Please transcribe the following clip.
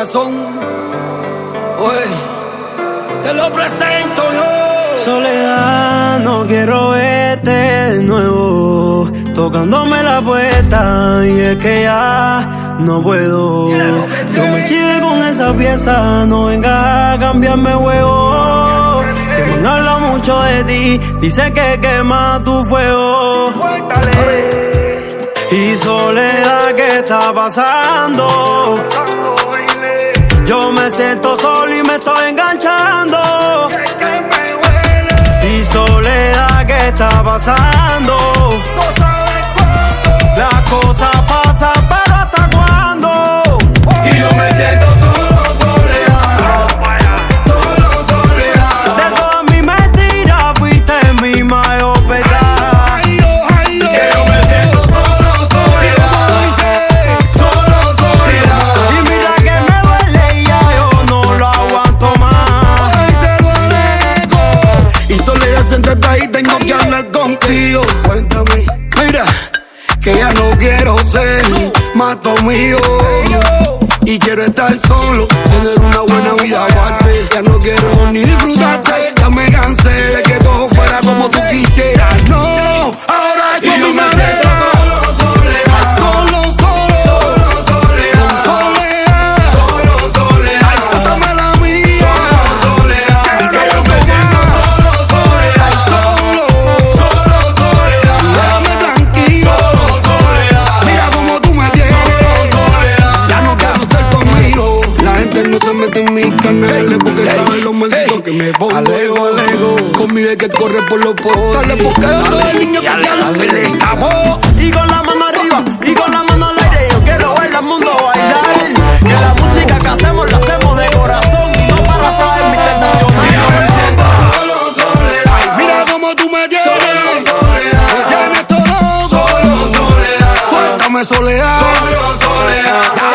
corazón. Oye, te lo presento yo. Soledad, no quiero verte de nuevo, tocándome la puerta, y es que ya no puedo. Yo me chive con esa pieza, no vengas a cambiarme juego. Que me han hablado mucho de ti, dice que quema tu fuego. Y soledad, ¿qué está pasando? Yo me siento solo y me estoy enganchando. Y soledad, ¿qué está pasando? Las cosas pasan, pero ¿hasta cuándo? Y yo me siento solo, soledad. Solo, soledad. De todas mis mentiras fuiste mi mayor pesar. Que yo me siento solo, soledad. Solo, soledad. Y mira que me duele y ya yo no lo aguanto más. Y soledad, sentate ahí, tengo que hablar contigo. Cuéntame, mira, que ya no quiero ser más tu mío. Y quiero estar solo, tener una buena vida aparte. Ya no quiero ni disfrutarte, ya me cansé de que todo fuera como tú quisieras. No, ahora yo me siento solo, soledad. Solo, soledad. Solo, soledad. Ay, suéltame la mía. Solo, soledad. Que yo me siento solo, soledad. Solo, soledad. Déjame tranquilo. Solo, soledad. Mira cómo tú me tienes. Ya no quiero ser conmigo. La gente no se mete en mis canales porque saben lo maldito que me pongo. Alego. Conmigo hay que correr por los portales porque yo soy el niño que ya se le escapó. Y con la mano arriba, y con la mano al aire, yo quiero ver al mundo bailar. Que la música que hacemos la hacemos de corazón y no para atrás en mi tentación. Solo, soledad. Mira cómo tú me tienes. Me tienes todo loco. Solo, soledad. Suéltame, soledad. Solo, soledad.